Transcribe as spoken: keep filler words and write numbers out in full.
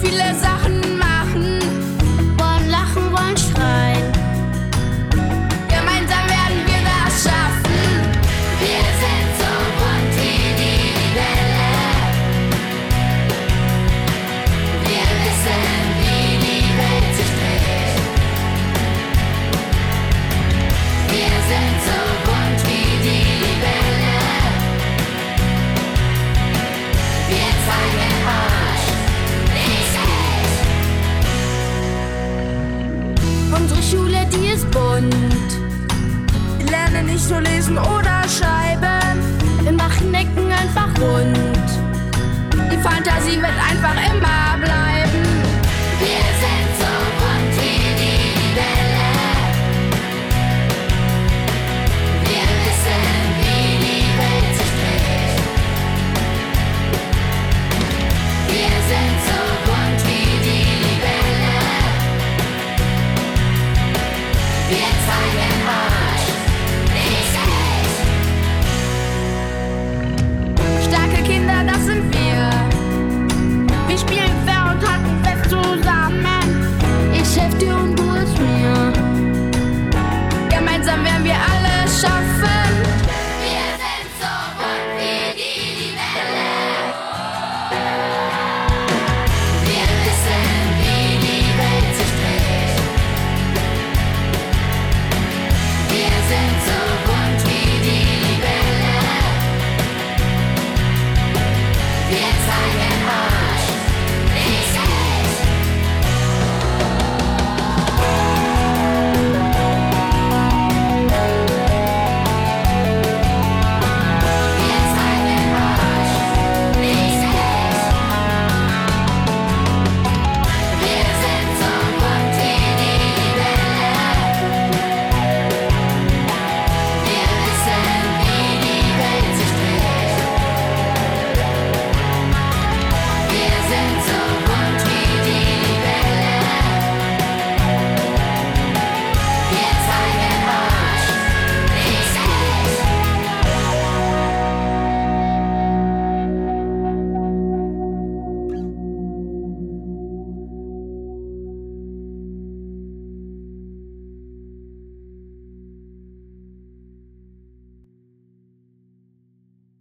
viele Sachen machen. Wollen lachen, wollen schreien. Gemeinsam werden wir das schaffen. Wir sind so bunt wie die Welle. Wir wissen, wie die Welt sich dreht. Wir sind so bunt wie die Welle. Wir zeigen euch, wie es geht. Unsere Schule, die ist bunt. Wir lernen nicht nur lesen oder schreiben. Wir machen Ecken einfach rund. Die Fantasie wird einfach